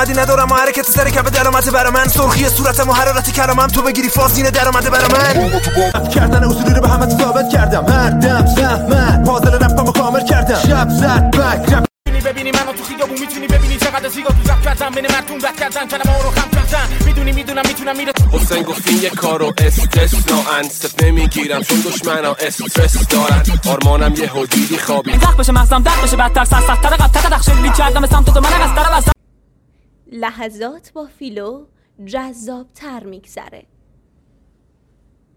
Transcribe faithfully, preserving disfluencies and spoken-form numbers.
بدی ندارم و حرکت سر کف درآمده برا من، سرخی صورتم و حرارت کلامم تو بگیری فازینه درآمده برا من. کردن اصولی رو به همه ثابت کردم، هر دم زحمت پازل رپمو کامل کردم، شب زد بک ببینی منو تو خیابون میتونی ببینی چقدر سیگار تو زب کردم، بین مردم رد کردن کلمه ها رو خم کردن، میدونی میدونم میتونم میره. حسین گفتین یه کارو استثناء انصف نمیگیرم چون دشمنا استرس دارن، آرمانم یه حدیدی خوابی دق بشه مغزم دق بشه بدتر سرسختر قطع دق شکلی کردم سمت تو من از طرف. لحظات با فیلو جذاب‌تر میگذره.